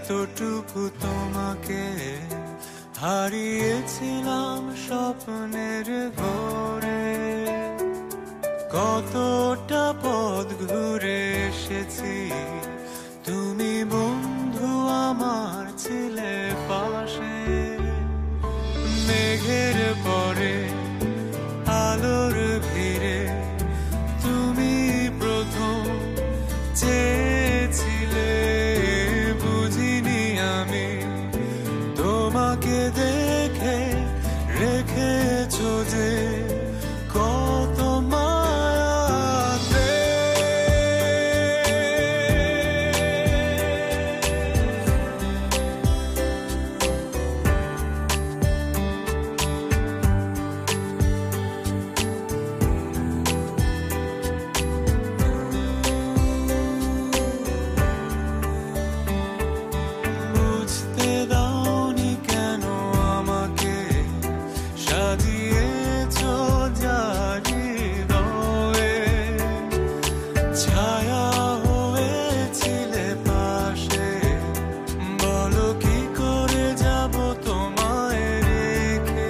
এতটুকু তোমাকে হারিয়েছিলাম স্বপ্নের ঘোরে। কতটা পথ ঘুরে এসেছি, তুমি বন্ধু আমার ছিলে পাশে। মেঘের পরে আলোর ভিড়ে তুমি প্রথম চেয়েছিলে, বুঝিনি আমি তোমাকে দেখে রেখেছো যে কত মায়াতে। বুঝতে দাওনি কেন আমাকে সাজিয়েছো জানি হয়ে, ছায়া হয়েছিলে পাশে। বলো কি করে যাব তোমায় রেখে।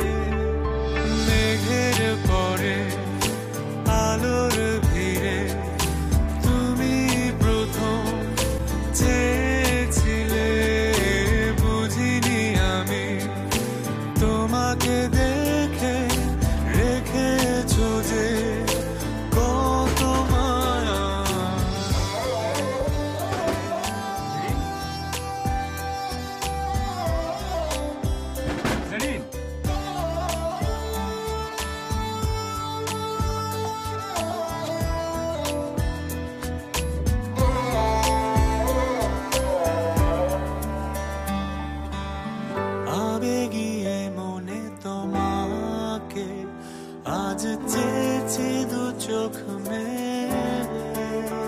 মেঘের পরে আলোর ভিড়ে তুমি প্রথম চেয়েছিলে, বুঝিনি আমি তোমাকে দেখে রেখেছো যে কত মায়া। আবেগিয়ে মনে তোমাকে আজ চেয়েছি দু চোখ মেলে।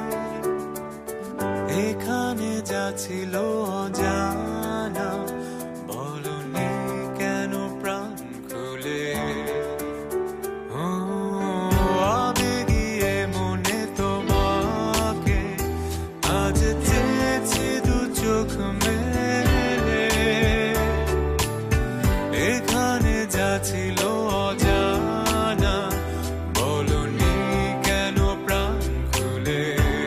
এখানে যা ছিল অজানা, বলনি কেন প্রাণ খুলে। ও আবেগিয়ে মনে তোমাকে আজ চেয়েছি দু চোখ মেলে। এখানে যা ছিল অজানা, বলনি কেন প্রাণ খুলে।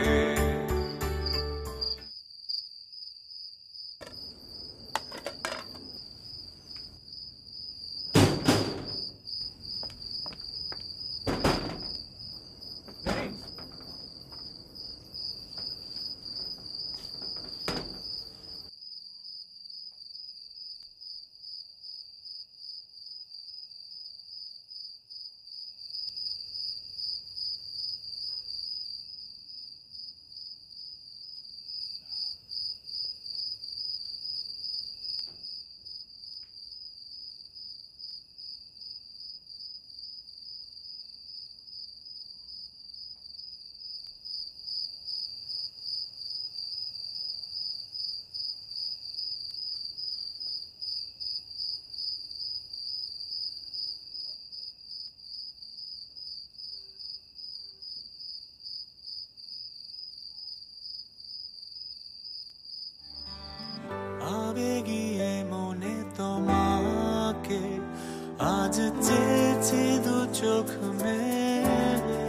আবেগিয়ে মনে তোমাকে আজ চেয়েছি দু চোখ মেলে।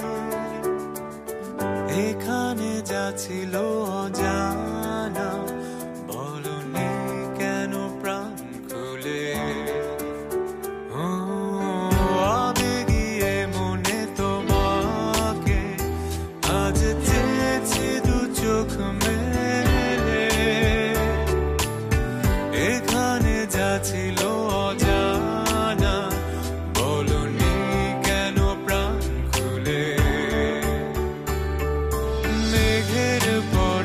এখানে যা ছিল অজানা, বলনি কেন প্রাণ খুলে। ও আবেগিয়ে মনে তোমাকে আজ চেয়েছি দু চোখ মেলে। এখানে যা ছিল অজানা, বলনি কেন প্রাণ খুলে। মেঘের পর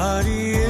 হারিয়ে